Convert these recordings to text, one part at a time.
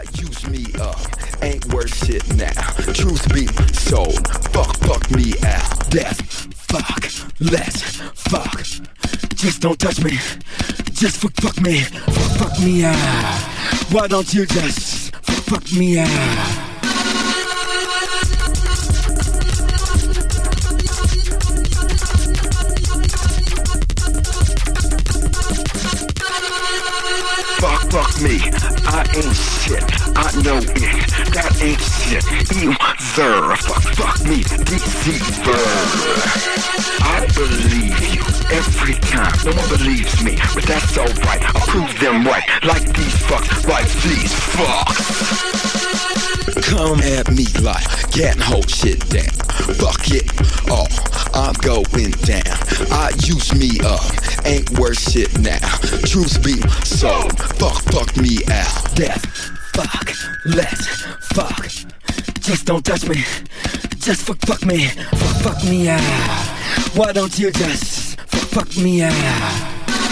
use me up, ain't worth shit now. Truth be sold, fuck me out. Death, fuck, let's fuck. Just don't touch me, just fuck me, fuck me out. Why don't you just fuck me out? Fuck me, I ain't shit, I know it, that ain't shit, either. Fuck me, deceiver. I believe you every time, no one believes me, but that's alright, I'll prove them right, like these fucks, like these fucks. Come at me like can't hold shit down. Fuck it all, I'm going down. I use me up, ain't worth shit now. Truth be sold, fuck me out. Death, fuck, let's fuck. Just don't touch me, just fuck me, fuck me out. Why don't you just fuck me out?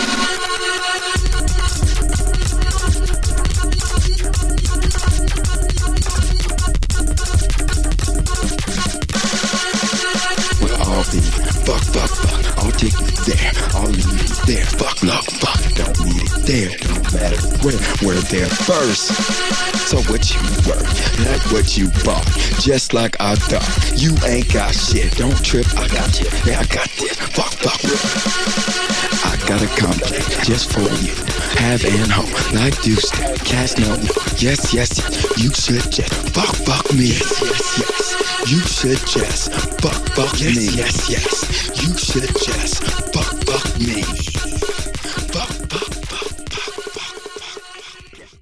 Fuck, I'll take you there, I'll leave you there. Fuck, don't need it there, don't matter where they're first. So what you worth, not what you bought, just like I thought. You ain't got shit, don't trip, I got you, yeah, I got this. Fuck, I got a complex just for you. Have and hope, like Deuce, cash no, yes, you should just fuck me, yes. You should just fuck me. Yes. You should just fuck me.